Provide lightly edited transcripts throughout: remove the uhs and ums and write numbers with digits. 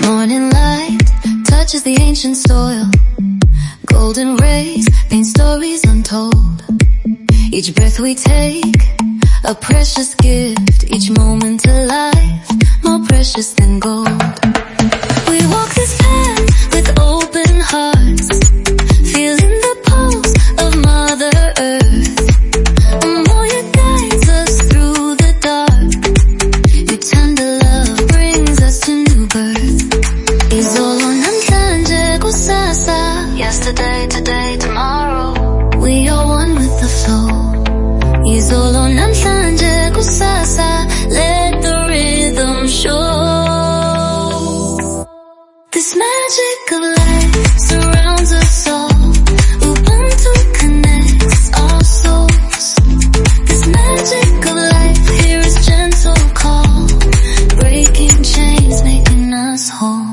Morning light touches the ancient soil. Golden rays paint stories untold. Each breath we take, a precious gift. Each moment to life, more precious than gold. We walk this path with open hearts, feeling the pulse of Mother Earth. Moya guides us through the dark. Your tender love brings us to new birth. Izolo namhlanje kusasa, yesterday, today, tomorrow. We are one with the flow. Izolo namhlanje kusasa, let the rhythm show. This magic of life surrounds us all. Ubuntu connects our souls. This magic of life, here is gentle call, breaking chains, making us whole.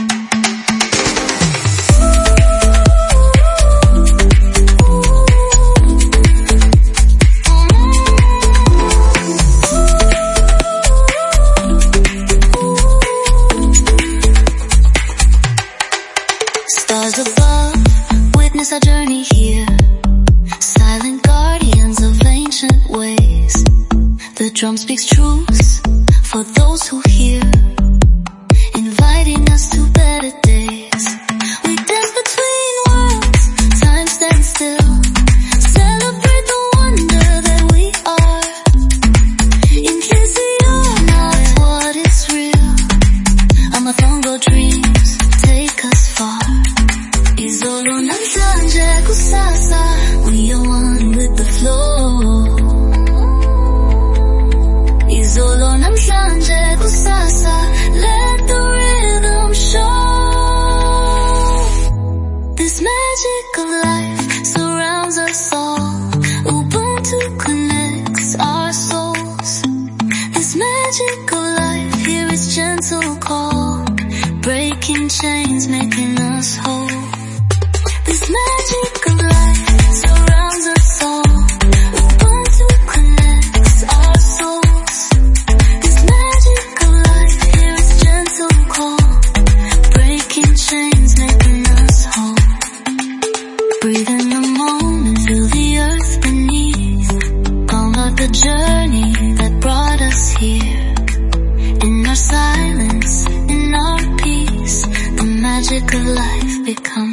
Stars above, witness our journey here. Silent guardians of ancient ways. The drum speaks truth for those who hear, inviting us to better days. We dance between worlds, time stands still. Celebrate the wonder that we are. In case you're not what is real, Amathongo dreams take us far. Izolo namhlanje kusasa, we are one with the flow. Izolo namhlanje kusasa, let the rhythm show. This magic of life surrounds us all. Ubuntu connects our souls. This magic of life, here is gentle call, breaking chains, making us whole. This magic of life surrounds us all. Ubuntu connects our souls. This magic of life, here is gentle call, breaking chains, making us whole. Breathe in the moment, feel the earth beneath. Call out the journey that brought us here. In our silence, in our peace, the magic of life becomes